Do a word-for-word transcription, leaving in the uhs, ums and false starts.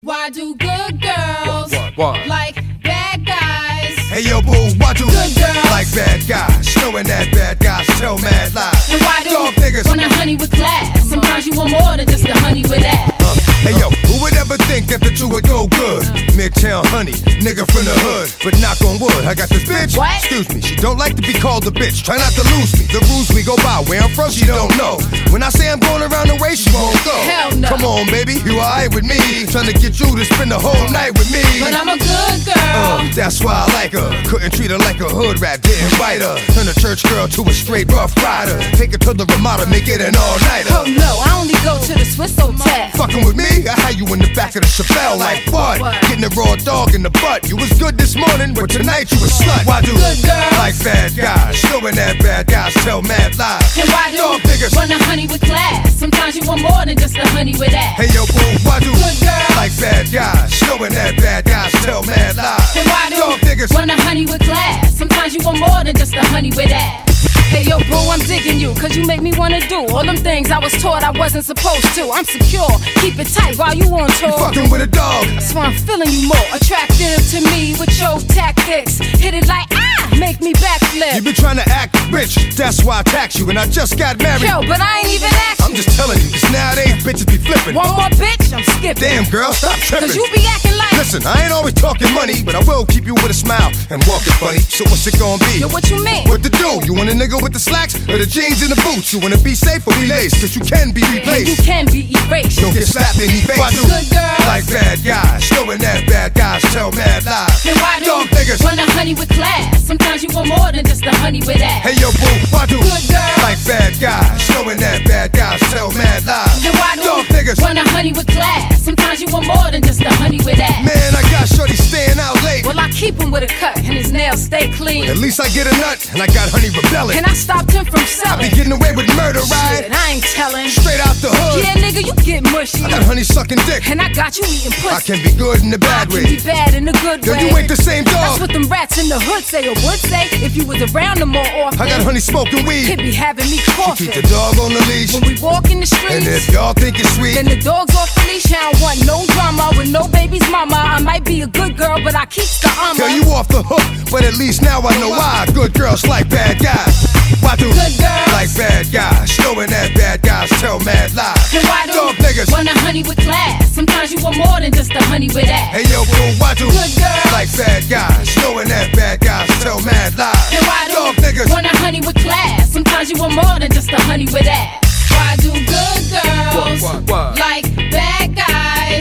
Why do good girls what, what, what? like bad guys? Hey yo boo, why do good girls like bad guys? Knowing that bad guys tell mad lies. And why do dog niggas want a honey with class? Sometimes you want more than just a honey with ass. uh, Hey yo, who would ever think that the two would go good? Midtown honey, nigga from the hood. But knock on wood, I got this bitch. What? Excuse me, she don't like to be called a bitch. Try not to lose me. The rules we go by, where I'm from, she don't know. When I say I'm going around the way, she won't go. Hell no. Come on, baby, you alright with me? Trying to get you to spend the whole night with me. But I'm a good girl. Uh, that's why I like her. Couldn't treat her like a hood rat, didn't bite her. Turn a church girl to a straight rough rider. Take her to the Ramada, make it an all-nighter. Oh no, I only go to the Swiss Hotel. Fucking with me? I had you in the back of the Chevelle like what? What? Getting a raw dog in the butt. You was good this morning, but tonight you a slut. Why do Good girls like bad guys? Showing that bad guys tell mad lies. and why do dog niggas want a honey with class? Sometimes you want more than just a honey with ass. Hey yo boo, why do Good girls like bad guys? Showing that bad guys tell mad lies. and why do dog niggas want a honey with class? Sometimes you want more than just a honey with ass. Hey yo boo, I'm digging you, cause you make me wanna do all them things I was taught I wasn't supposed to. I'm secure, keep it tight while you on tour. fucking with a dog. That's why I'm feeling you more attractive to me with your tactics. Hit it like ah, make me You backflip. been trying to act rich, that's why I tax you. And I just got married. Yo, but I ain't even I'm asking. just telling you, cause nowadays bitches be flipping. One more bitch, I'm skipping. Damn girl, stop tripping. Cause you be acting like Listen, I ain't always talking money, but I will keep you with a smile and walking funny. So what's it gonna be? yo, what you mean? What to do? You want a nigga with the slacks or the jeans and the boots? You wanna be safe or be laced? Cause you can be And you replaced. can be erased. Don't get slapped in the face. Why do Good girls like bad guys? Showing that bad guys tell mad lies. and why do dog niggas want a honey with class? Sometimes you want more than just a honey with ass. Hey yo boo, why do Good girls like bad guys? Showing that bad guys tell mad lies. and why do dog niggas want a honey with class? Sometimes you want more than just a honey with ass. Man, I got shorty staying out late. Well, I keep him with a cut and his nails stay clean. At least I get a nut and I got honey rebelling. And I stopped him from I selling. be getting away with murder, right? Shit, I ain't telling. Straight out the hood. Yeah, nigga, you get mushy. I got honey sucking dick. And I got you eating I pussy. can be good in the I bad can way. be bad in a good Yo, way. you ain't the same That's dog. what them rats in the hood say or would say if you was around them more often. I got honey smoking weed. He'd be having me Keep coughing. the dog on the leash. When we walk in the And if streets, y'all think it's sweet, then the dog's off the leash. I don't want no drama with no baby's mama. I might be a good girl, but I keep the tell armor. you off the hook. But at least now I know why good girls like bad guys. Why do Good girls like bad guys? Showing that bad guys tell mad lies. and why do Dog niggas. want a honey with class? Sometimes you want more than just a honey with ass. Hey yo, boo, why do Good girls like bad guys? Showing that bad guys tell mad lies. and why do Dog niggas. want a honey with class? Sometimes you want more than just a honey with ass. Why do good girls What, what, what? like bad guys?